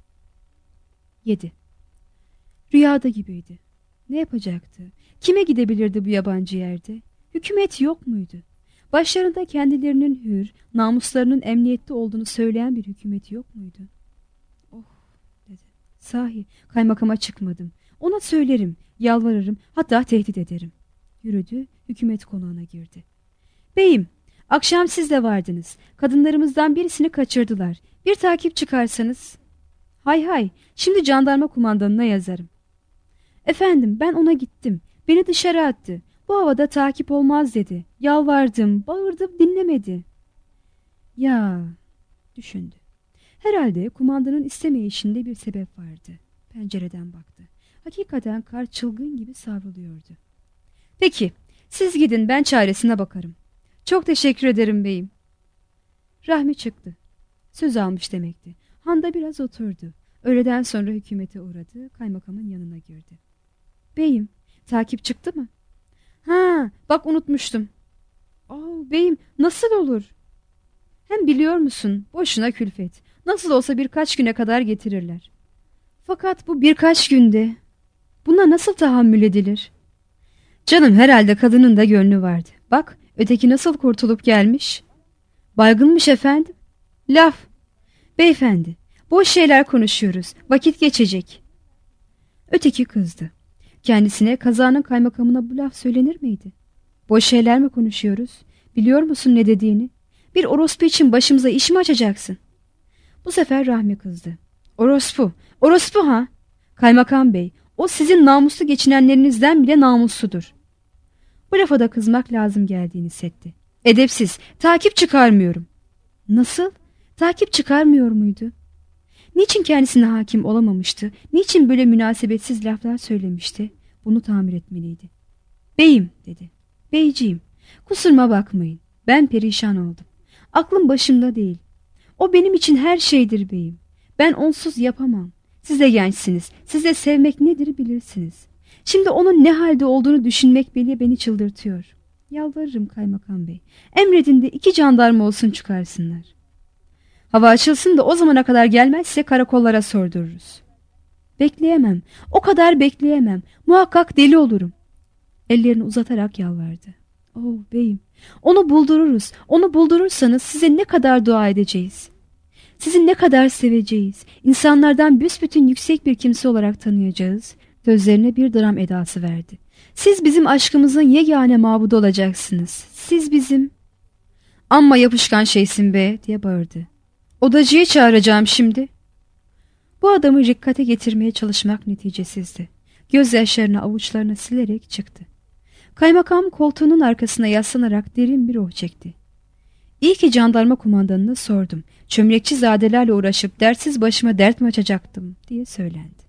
7. Rüyada gibiydi. Ne yapacaktı? Kime gidebilirdi bu yabancı yerde? Hükümet yok muydu? Başlarında kendilerinin hür, namuslarının emniyette olduğunu söyleyen bir hükümet yok muydu? Oh dedi. Sahi kaymakama çıkmadım. Ona söylerim, yalvarırım, hatta tehdit ederim. Yürüdü, hükümet konağına girdi. Beyim, akşam siz de vardınız. Kadınlarımızdan birisini kaçırdılar. Bir takip çıkarsanız. Hay hay, şimdi jandarma kumandanına yazarım. Efendim, ben ona gittim. Beni dışarı attı. Bu havada takip olmaz dedi. Yalvardım, bağırdım, dinlemedi. Ya, düşündü. Herhalde kumandanın istemeyişinde bir sebep vardı. Pencereden baktı. Hakikaten kar çılgın gibi savruluyordu. Peki, siz gidin, ben çaresine bakarım. Çok teşekkür ederim beyim. Rahmi çıktı. Söz almış demekti. Handa biraz oturdu. Öğleden sonra hükümete uğradı. Kaymakamın yanına girdi. Beyim, takip çıktı mı? Ha, bak unutmuştum. Beyim, nasıl olur? Hem biliyor musun, boşuna külfet. Nasıl olsa birkaç güne kadar getirirler. Fakat bu birkaç günde buna nasıl tahammül edilir? Canım, herhalde kadının da gönlü vardı. Bak, öteki nasıl kurtulup gelmiş. Baygınmış efendim. Laf. Beyefendi, boş şeyler konuşuyoruz. Vakit geçecek. Öteki kızdı. Kendisine kazanın kaymakamına bu laf söylenir miydi? Boş şeyler mi konuşuyoruz? Biliyor musun ne dediğini? Bir orospu için başımıza iş mi açacaksın? Bu sefer Rahmi kızdı. Orospu, orospu ha? Kaymakam bey, o sizin namuslu geçinenlerinizden bile namusludur. Bu lafa da kızmak lazım geldiğini hissetti. Edepsiz, takip çıkarmıyorum. Nasıl? Takip çıkarmıyor muydu? Niçin kendisine hakim olamamıştı? Niçin böyle münasebetsiz laflar söylemişti? Bunu tamir etmeliydi. Beyim dedi. Beyciğim, kusuruma bakmayın. Ben perişan oldum. Aklım başımda değil. O benim için her şeydir beyim. Ben onsuz yapamam. Siz de gençsiniz. Siz de sevmek nedir bilirsiniz. Şimdi onun ne halde olduğunu düşünmek beni çıldırtıyor. Yalvarırım kaymakam bey. Emredin de 2 jandarma olsun çıkarsınlar. Hava açılsın da o zamana kadar gelmezse karakollara sordururuz. Bekleyemem. O kadar bekleyemem. Muhakkak deli olurum. Ellerini uzatarak yalvardı. Beyim, onu buldururuz. Onu buldurursanız size ne kadar dua edeceğiz. Sizi ne kadar seveceğiz. İnsanlardan büsbütün yüksek bir kimse olarak tanıyacağız. Gözlerine bir dram edası verdi. Siz bizim aşkımızın yegane mabudu olacaksınız. Siz bizim... Amma yapışkan şeysin be diye bağırdı. Odacıyı çağıracağım şimdi. Bu adamı rikkate getirmeye çalışmak neticesizdi. Gözyaşlarını avuçlarına silerek çıktı. Kaymakam koltuğunun arkasına yaslanarak derin bir oh çekti. İyi ki jandarma kumandanına sordum. Çömlekçi zadelerle uğraşıp dertsiz başıma dert mi açacaktım diye söylendi.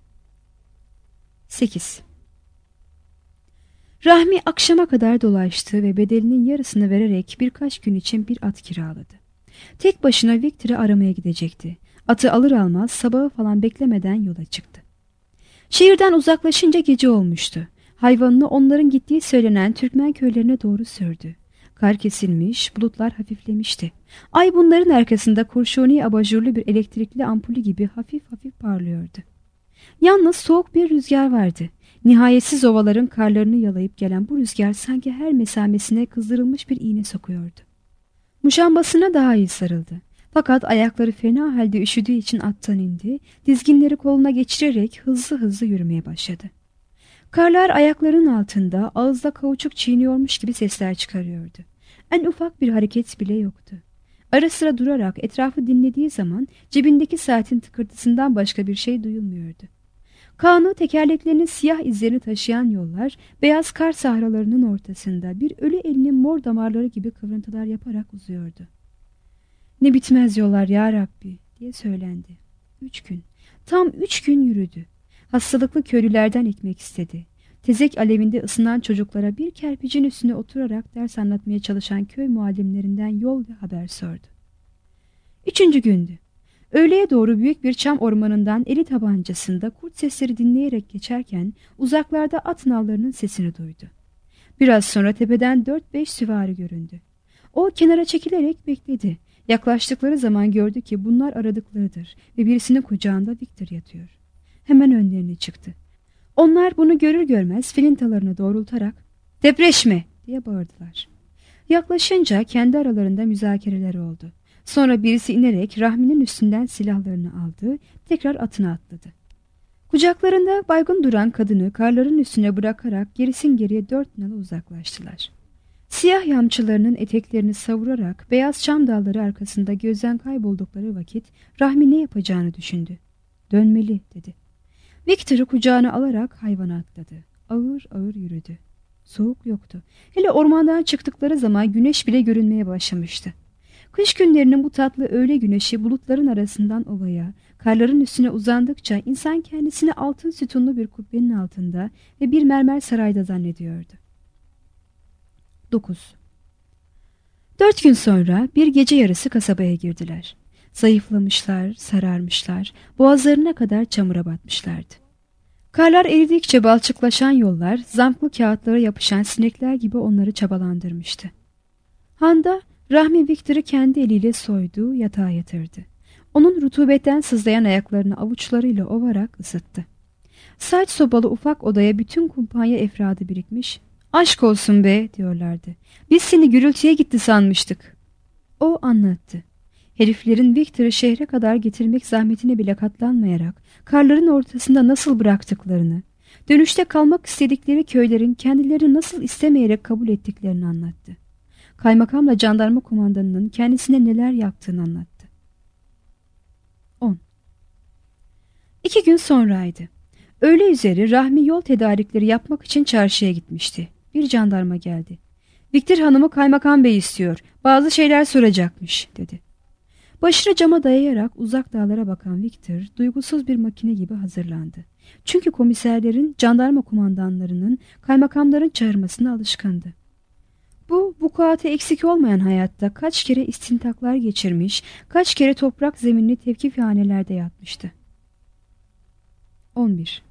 8. Rahmi akşama kadar dolaştı ve bedelinin yarısını vererek birkaç gün için bir at kiraladı. Tek başına Victor'ı aramaya gidecekti. Atı alır almaz sabahı falan beklemeden yola çıktı. Şehirden uzaklaşınca gece olmuştu. Hayvanını onların gittiği söylenen Türkmen köylerine doğru sürdü. Kar kesilmiş, bulutlar hafiflemişti. Ay bunların arkasında kurşuni abajurlu bir elektrikli ampulü gibi hafif hafif parlıyordu. Yalnız soğuk bir rüzgar vardı. Nihayetsiz ovaların karlarını yalayıp gelen bu rüzgar sanki her mesamesine kızdırılmış bir iğne sokuyordu. Muşambasına daha iyi sarıldı. Fakat ayakları fena halde üşüdüğü için attan indi, dizginleri koluna geçirerek hızlı hızlı yürümeye başladı. Karlar ayaklarının altında ağızda kauçuk çiğniyormuş gibi sesler çıkarıyordu. En ufak bir hareket bile yoktu. Ara sıra durarak etrafı dinlediği zaman cebindeki saatin tıkırtısından başka bir şey duyulmuyordu. Kağnı tekerleklerinin siyah izlerini taşıyan yollar, beyaz kar sahralarının ortasında bir ölü elinin mor damarları gibi kıvrıntılar yaparak uzuyordu. Ne bitmez yollar ya Rabbi diye söylendi. 3 gün, Tam 3 gün yürüdü. Hastalıklı köylülerden ekmek istedi. Tezek alevinde ısınan çocuklara bir kerpicin üstüne oturarak ders anlatmaya çalışan köy muallimlerinden yol ve haber sordu. 3. gündü. Öğleye doğru büyük bir çam ormanından eli tabancasında kurt sesleri dinleyerek geçerken uzaklarda at nallarının sesini duydu. Biraz sonra tepeden 4-5 süvari göründü. O kenara çekilerek bekledi. Yaklaştıkları zaman gördü ki bunlar aradıklarıdır ve birisinin kucağında Victor yatıyor. Hemen önlerine çıktı. Onlar bunu görür görmez filintalarını doğrultarak "Depreşme!" diye bağırdılar. Yaklaşınca kendi aralarında müzakereler oldu. Sonra birisi inerek Rahmi'nin üstünden silahlarını aldı, tekrar atına atladı. Kucaklarında baygın duran kadını karların üstüne bırakarak gerisin geriye 4 nala uzaklaştılar. Siyah yamçılarının eteklerini savurarak beyaz çam dalları arkasında gözden kayboldukları vakit Rahmi ne yapacağını düşündü. "Dönmeli," dedi. Victor'ı kucağına alarak hayvana atladı. Ağır ağır yürüdü. Soğuk yoktu. Hele ormandan çıktıkları zaman güneş bile görünmeye başlamıştı. Kış günlerinin bu tatlı öğle güneşi bulutların arasından ovaya, karların üstüne uzandıkça insan kendisini altın sütunlu bir kubbenin altında ve bir mermer sarayda zannediyordu. 9. 4 gün sonra bir gece yarısı kasabaya girdiler. Zayıflamışlar, sararmışlar, boğazlarına kadar çamura batmışlardı. Karlar eridikçe balçıklaşan yollar, zamklı kağıtlara yapışan sinekler gibi onları çabalandırmıştı. Handa, Rahmi Victor'ı kendi eliyle soydu, yatağa yatırdı. Onun rutubetten sızlayan ayaklarını avuçlarıyla ovarak ısıttı. Saç sobalı ufak odaya bütün kumpanya efradı birikmiş. "Aşk olsun be," diyorlardı. "Biz seni gürültüye gitti sanmıştık." O anlattı. Heriflerin Victor'ı şehre kadar getirmek zahmetine bile katlanmayarak karların ortasında nasıl bıraktıklarını, dönüşte kalmak istedikleri köylerin kendilerini nasıl istemeyerek kabul ettiklerini anlattı. Kaymakamla jandarma kumandanının kendisine neler yaptığını anlattı. 10. 2 gün sonraydı. Öğle üzeri Rahmi yol tedarikleri yapmak için çarşıya gitmişti. Bir jandarma geldi. "Victor hanımı kaymakam bey istiyor. Bazı şeyler soracakmış," dedi. Başını cama dayayarak uzak dağlara bakan Victor duygusuz bir makine gibi hazırlandı. Çünkü komiserlerin, jandarma kumandanlarının, kaymakamların çağırmasına alışkındı. Bu vukuatı eksik olmayan hayatta kaç kere istintaklar geçirmiş, kaç kere toprak zeminli tevkifhanelerde yatmıştı. 11.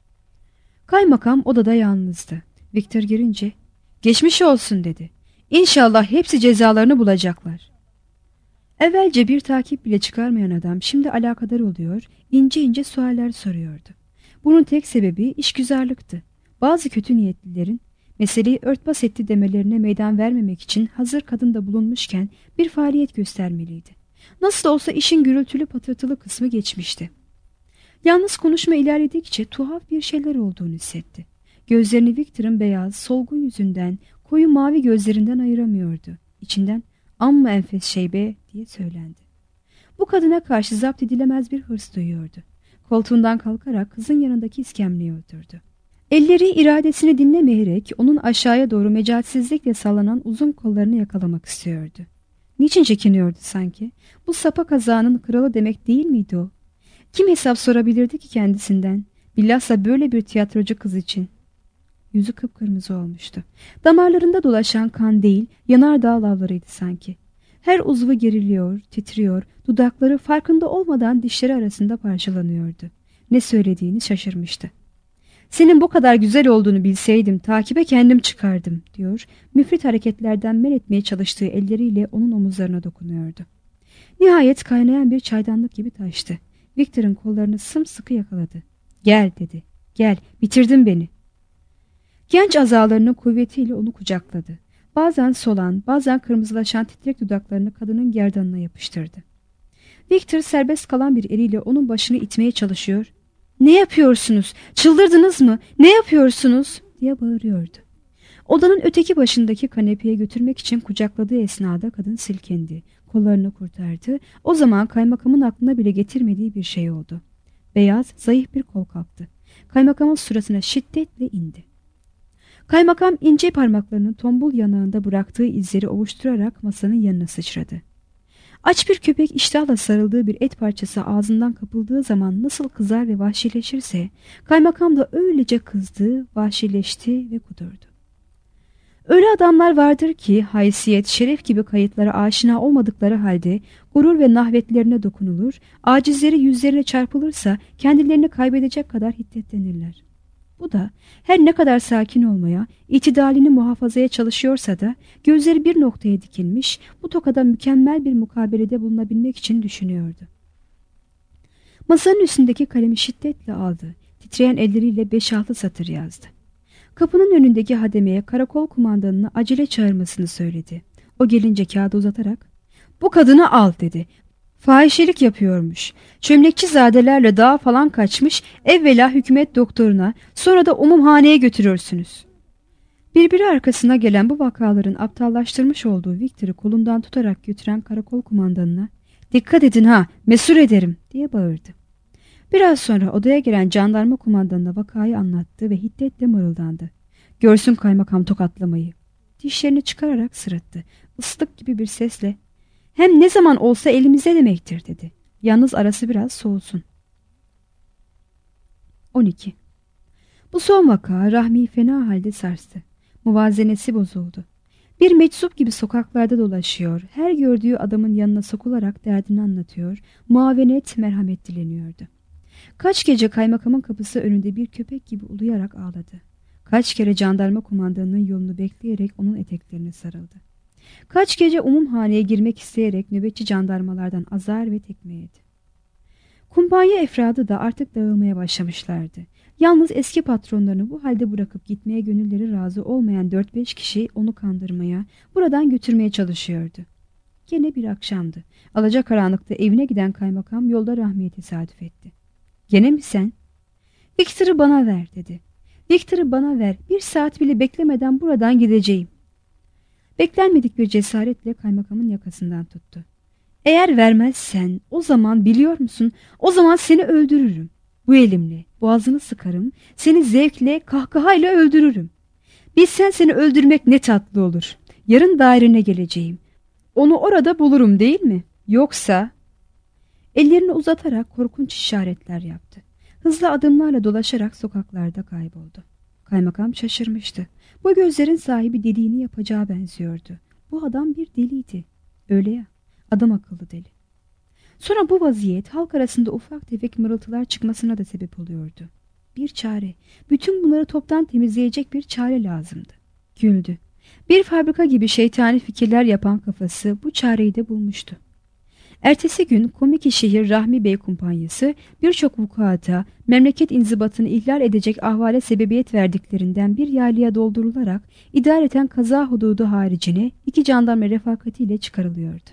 Kaymakam odada yalnızdı. Victor girince "Geçmiş olsun," dedi. "İnşallah hepsi cezalarını bulacaklar." Evvelce bir takip bile çıkarmayan adam şimdi alakadar oluyor, ince ince sualler soruyordu. Bunun tek sebebi işgüzarlıktı. Bazı kötü niyetlilerin meseleyi örtbas etti demelerine meydan vermemek için hazır kadında bulunmuşken bir faaliyet göstermeliydi. Nasıl olsa işin gürültülü patırtılı kısmı geçmişti. Yalnız konuşma ilerledikçe tuhaf bir şeyler olduğunu hissetti. Gözlerini Victor'ın beyaz, solgun yüzünden, koyu mavi gözlerinden ayıramıyordu. İçinden "Amma enfes şey be," diye söylendi. Bu kadına karşı zapt edilemez bir hırs duyuyordu. Koltuğundan kalkarak kızın yanındaki iskemleye oturdu. Elleri iradesini dinlemeyerek onun aşağıya doğru mecalsizlikle sallanan uzun kollarını yakalamak istiyordu. Niçin çekiniyordu sanki? Bu sapa kazağının kralı demek değil miydi o? Kim hesap sorabilirdi ki kendisinden? Bilhassa böyle bir tiyatrocu kız için. Yüzü kıpkırmızı olmuştu. Damarlarında dolaşan kan değil, yanardağ lavlarıydı sanki. Her uzvu geriliyor, titriyor, dudakları farkında olmadan dişleri arasında parçalanıyordu. Ne söylediğini şaşırmıştı. "Senin bu kadar güzel olduğunu bilseydim takibe kendim çıkardım," diyor. Müfrit hareketlerden men etmeye çalıştığı elleriyle onun omuzlarına dokunuyordu. Nihayet kaynayan bir çaydanlık gibi taştı. Victor'ın kollarını sımsıkı yakaladı. "Gel," dedi. "Gel, bitirdin beni." Genç azalarının kuvvetiyle onu kucakladı. Bazen solan, bazen kırmızılaşan titrek dudaklarını kadının gerdanına yapıştırdı. Victor serbest kalan bir eliyle onun başını itmeye çalışıyor. "Ne yapıyorsunuz? Çıldırdınız mı? Ne yapıyorsunuz?" diye bağırıyordu. Odanın öteki başındaki kanepeye götürmek için kucakladığı esnada kadın silkendi. Kollarını kurtardı. O zaman kaymakamın aklına bile getirmediği bir şey oldu. Beyaz, zayıf bir kol kalktı. Kaymakamın suratına şiddetle indi. Kaymakam ince parmaklarının tombul yanağında bıraktığı izleri ovuşturarak masanın yanına sıçradı. Aç bir köpek iştahla sarıldığı bir et parçası ağzından kapıldığı zaman nasıl kızar ve vahşileşirse, kaymakam da öylece kızdı, vahşileşti ve kudurdu. Öyle adamlar vardır ki haysiyet, şeref gibi kayıtlara aşina olmadıkları halde gurur ve nahvetlerine dokunulur, acizleri yüzlerine çarpılırsa kendilerini kaybedecek kadar hiddetlenirler. Bu da her ne kadar sakin olmaya, itidalini muhafazaya çalışıyorsa da gözleri bir noktaya dikilmiş, bu tokada mükemmel bir mukabelede bulunabilmek için düşünüyordu. Masanın üstündeki kalemi şiddetle aldı, titreyen elleriyle 5-6 satır yazdı. Kapının önündeki hademeye karakol kumandanını acele çağırmasını söyledi. O gelince kağıdı uzatarak, "Bu kadını al," dedi. "Fahişelik yapıyormuş. Çömlekçi zadelerle dağa falan kaçmış, evvela hükümet doktoruna, sonra da umumhaneye götürürsünüz." Birbiri arkasına gelen bu vakaların aptallaştırmış olduğu Victor'ı kolundan tutarak götüren karakol kumandanına, "Dikkat edin ha, mesur ederim," diye bağırdı. Biraz sonra odaya giren jandarma kumandanına vakayı anlattı ve hiddetle mırıldandı. "Görsün kaymakam tokatlamayı." Dişlerini çıkararak sırıttı. Islık gibi bir sesle, "Hem ne zaman olsa elimizde demektir," dedi. "Yalnız arası biraz soğusun." 12. Bu son vaka Rahmi'yi fena halde sarstı. Muvazenesi bozuldu. Bir meczup gibi sokaklarda dolaşıyor, her gördüğü adamın yanına sokularak derdini anlatıyor, muavenet, merhamet dileniyordu. Kaç gece kaymakamın kapısı önünde bir köpek gibi uluyarak ağladı. Kaç kere jandarma kumandanının yolunu bekleyerek onun eteklerine sarıldı. Kaç gece umumhaneye girmek isteyerek nöbetçi jandarmalardan azar ve tekme yedi. Kumpanya efradı da artık dağılmaya başlamışlardı. Yalnız eski patronlarını bu halde bırakıp gitmeye gönülleri razı olmayan 4-5 kişi onu kandırmaya, buradan götürmeye çalışıyordu. Gene bir akşamdı. Alacakaranlıkta evine giden kaymakam yolda Rahmi'ye tesadüf etti. "Gene mi sen?" "Victor'ı bana ver," dedi. "Victor'ı bana ver. 1 saat bile beklemeden buradan gideceğim." Beklenmedik bir cesaretle kaymakamın yakasından tuttu. "Eğer vermezsen o zaman biliyor musun? O zaman seni öldürürüm. Bu elimle boğazını sıkarım. Seni zevkle, kahkahayla öldürürüm. Bilsen seni öldürmek ne tatlı olur. Yarın dairene geleceğim. Onu orada bulurum değil mi? Yoksa..." Ellerini uzatarak korkunç işaretler yaptı. Hızlı adımlarla dolaşarak sokaklarda kayboldu. Kaymakam şaşırmıştı. Bu gözlerin sahibi dediğini yapacağı benziyordu. Bu adam bir deliydi. Öyle ya, adam akıllı deli. Sonra bu vaziyet halk arasında ufak tefek mırıltılar çıkmasına da sebep oluyordu. Bir çare, bütün bunları toptan temizleyecek bir çare lazımdı. Güldü. Bir fabrika gibi şeytani fikirler yapan kafası bu çareyi de bulmuştu. Ertesi gün Komiki Şehir Rahmi Bey Kumpanyası birçok vukuata, memleket inzibatını ihlal edecek ahvale sebebiyet verdiklerinden bir yaylaya doldurularak idareten kaza hududu haricine 2 jandarma refakatiyle çıkarılıyordu.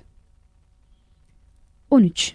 13.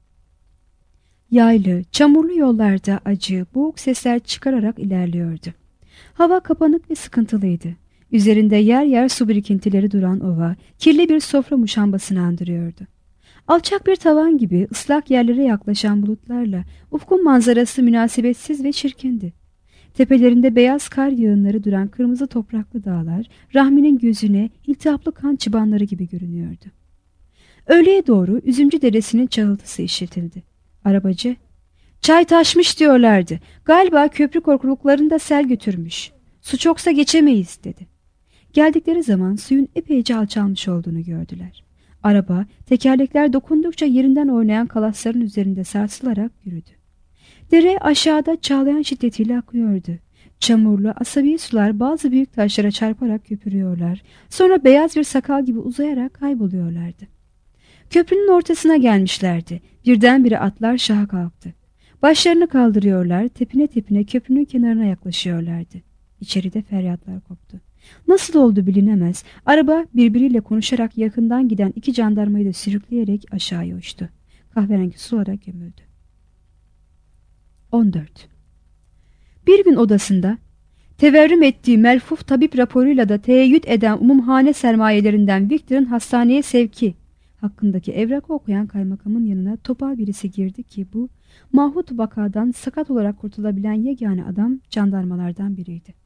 Yaylı, çamurlu yollarda acı, boğuk sesler çıkararak ilerliyordu. Hava kapanık ve sıkıntılıydı. Üzerinde yer yer su birikintileri duran ova, kirli bir sofra muşambasını andırıyordu. Alçak bir tavan gibi ıslak yerlere yaklaşan bulutlarla ufkun manzarası münasebetsiz ve çirkindi. Tepelerinde beyaz kar yağınları duran kırmızı topraklı dağlar, Rahmi'nin gözüne iltihaplı kan çıbanları gibi görünüyordu. Öğleye doğru Üzümcü Deresi'nin çağıltısı işitildi. Arabacı, "Çay taşmış diyorlardı. Galiba köprü korkuluklarını da sel götürmüş. Su çoksa geçemeyiz," dedi. Geldikleri zaman suyun epeyce alçalmış olduğunu gördüler. Araba, tekerlekler dokundukça yerinden oynayan kalasların üzerinde sarsılarak yürüdü. Dere aşağıda çağlayan şiddetiyle akıyordu. Çamurlu, asabi sular bazı büyük taşlara çarparak köpürüyorlar. Sonra beyaz bir sakal gibi uzayarak kayboluyorlardı. Köprünün ortasına gelmişlerdi. Birdenbire atlar şaha kalktı. Başlarını kaldırıyorlar, tepine tepine köprünün kenarına yaklaşıyorlardı. İçeride feryatlar koptu. Nasıl oldu bilinemez. Araba birbiriyle konuşarak yakından giden 2 jandarmayı da sürükleyerek aşağıya uçtu. Kahverengi sulara gömüldü. 14. Bir gün odasında teverrüm ettiği melfuf tabip raporuyla da teeyyüt eden umumhane sermayelerinden Victor'ın hastaneye sevki hakkındaki evrakı okuyan kaymakamın yanına topal birisi girdi ki bu mahut vakadan sakat olarak kurtulabilen yegane adam jandarmalardan biriydi.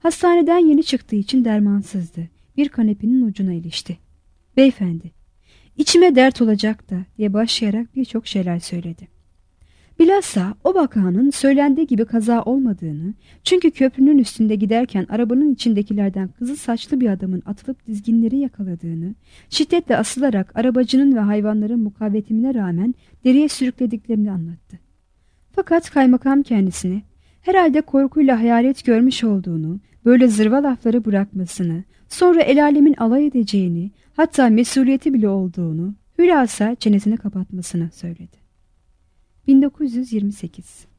Hastaneden yeni çıktığı için dermansızdı. Bir kanepenin ucuna ilişti. "Beyefendi, İçime dert olacak da diye başlayarak birçok şeyler söyledi. Bilhassa o vakanın söylendiği gibi kaza olmadığını, çünkü köprünün üstünde giderken arabanın içindekilerden kızıl saçlı bir adamın atılıp dizginleri yakaladığını, şiddetle asılarak arabacının ve hayvanların mukavemetine rağmen deriye sürüklediklerini anlattı. Fakat kaymakam kendisine herhalde korkuyla hayalet görmüş olduğunu, böyle zırva lafları bırakmasını, sonra el alemin alay edeceğini, hatta mesuliyeti bile olduğunu, hülasa çenesini kapatmasını söyledi. 1928